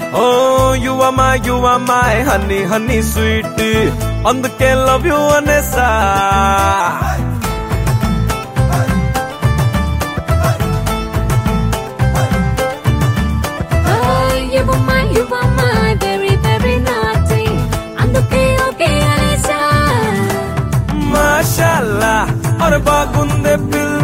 Oh, you are my honey, honey sweet. అందుకే love you అనేసా. You are my very, very naughty. అందుకే okay అనేసా. మాషాల్లా అరే బాగుందే పిల్ల